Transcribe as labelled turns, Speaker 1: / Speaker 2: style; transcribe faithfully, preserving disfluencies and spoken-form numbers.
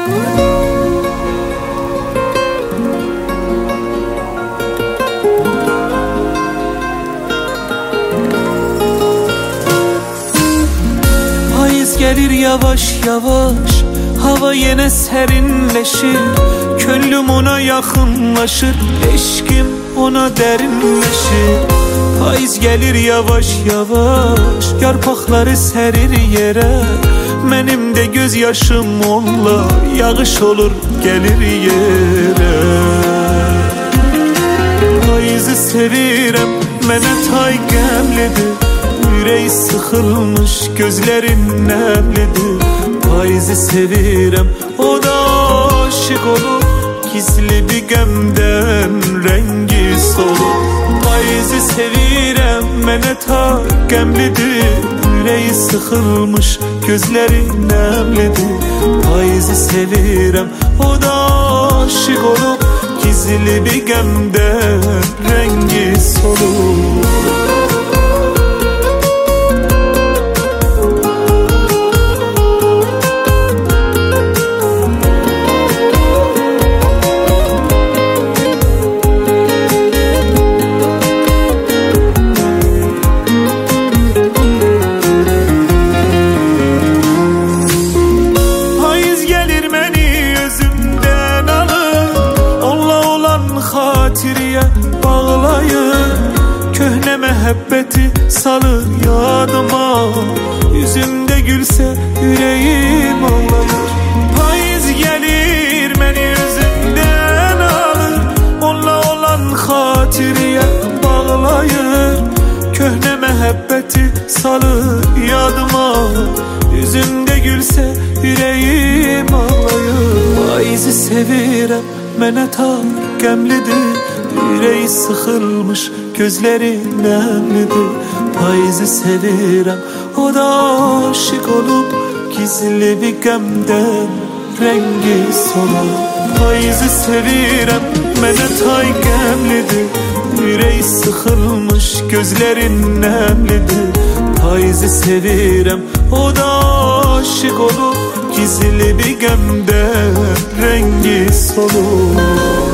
Speaker 1: Payız gelir yavaş yavaş, hava yine serinleşir. Könlüm ona yakınlaşır, eşkim ona derinleşir. Payız gelir yavaş yavaş, yarpaqları serir yere. Benim de gözyaşım onunla yağış olur gelir yere. Payızı sevirəm, mənə tay qəmlidir. Ürək sıxılmış, gözlərin nəmlidir. Payızı sevirəm, o da aşık olur. Gizli bir qəmdən rəngi solur. Payızı sevirəm, mənə tay qəmlidir. Ürək sıxılmış, gözlərin nəmlidir. Payızı sevirəm, o da aşık olur. Gizli bir qəmdən rəngi solur. Xatiriyə bağlayır, köhnə məhəbbəti salır yadıma. Yüzümdə gülsə ürəyim ağlayır. Payız gəlir məni özündən alır, onunla olan xatiriyə bağlayır, köhnə məhəbbəti salır yadıma. Yüzümdə gülsə ürəyim ağlayır. Payızı sevirəm, mənə tay qəmlidir. Ürək sıxılmış, gözləri nəmlidir. Payızı sevirəm, o da aşık olub. Gizli bir qəmdən rəngi solur. Payızı sevirəm, mənə tay qəmlidir. Ürək sıxılmış, gözləri nəmlidir. Payızı sevirəm, o da aşık olub. Gizli bir qəmdən rəngi solur.